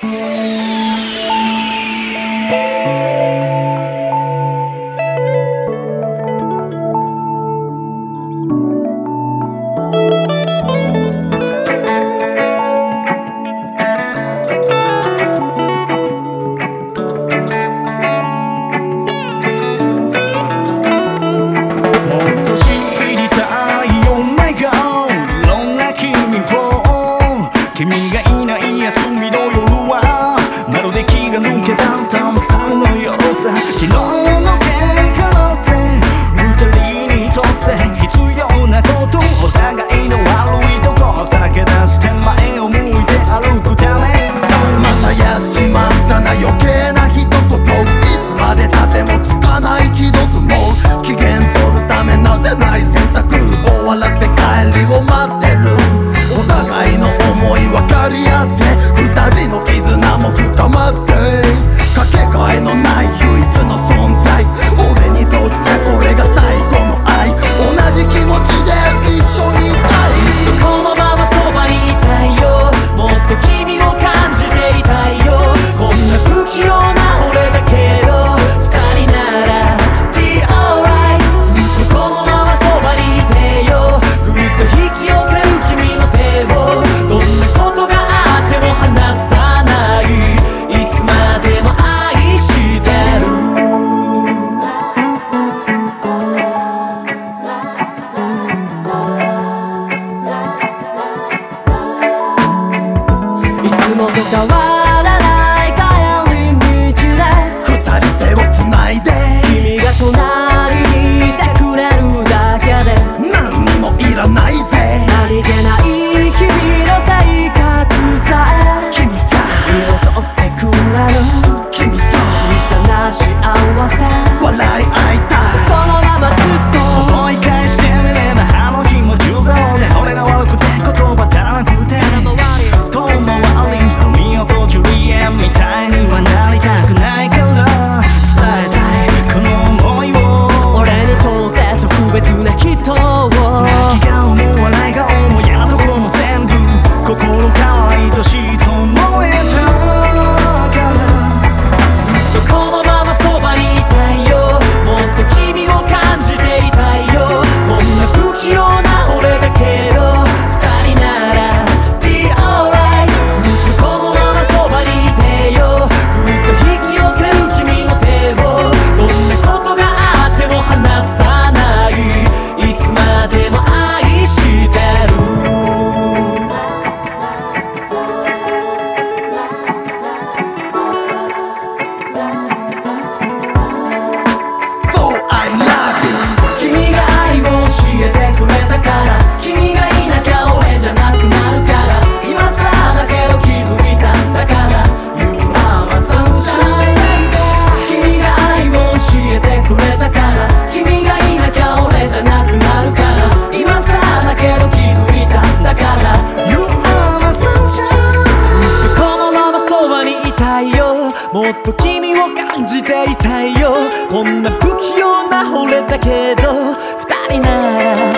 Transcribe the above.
君がいない休みの夜はまるで気が抜けた炭酸のようさ。昨日の喧嘩だって二人にとって必要なこと、お互いの悪いとこさらけ出して前を向いて歩くため。 またやっちまったな余計な一言、いつまでたってもつかない既読も機嫌取るため慣れない選択、終わらせ帰りを待ってる。お互いの思い分かり合って二人の絆も深まって、かけがえのない唯一の存在、俺にとっちゃこれが最後の愛、同じ気持ちで一緒にいたい。 ずっとこのままそばにいたいよ、もっと君を感じていたいよ。こんな不器用な俺だけど二人なら Be alright。 ずっとこのままそばにいてよ、ぐっと引き寄せる君の手を、どんなことがあっても離さない、いつまでも愛してる。いつもと変わらない帰り道で二人手をつないで君が隣にいてくれるだけで何にもいらないぜ。 何気ない日々の生活さえ君が彩ってくれる君と小さな幸せ、 笑い合いたい。 このままずっと思い返してみればあの日も重造で、俺が悪くて言葉足らなくて遠回りロミオとジュリエみたいにはなりたくないから伝えたいこの想いを、 俺にとって特別な人を。 泣き顔も笑い顔も嫌なとこも全部心から愛しいと思えたからずっとこのままそばにいたいよ、もっと君を感じていたいよ。こんな不器用な俺だけど二人なら Be alright。 ずっとこのままそばにいてよ、ぐっと引き寄せる君の手を、どんなことがあっても離さない、いつまでも愛してる。 So I love you。 君が愛を教えてくれたから、君がいなきゃ俺じゃなくなるから、今更だけど気づいたんだから You are my sunshine。 君が愛を教えてくれたから、君がいなきゃ俺じゃなくなるから、今更だけど気づいたんだから You are my sunshine。 ずっとこのままそばにいたいよ、もっと君を感じていたいよ。こんな不器用な俺だけど二人なら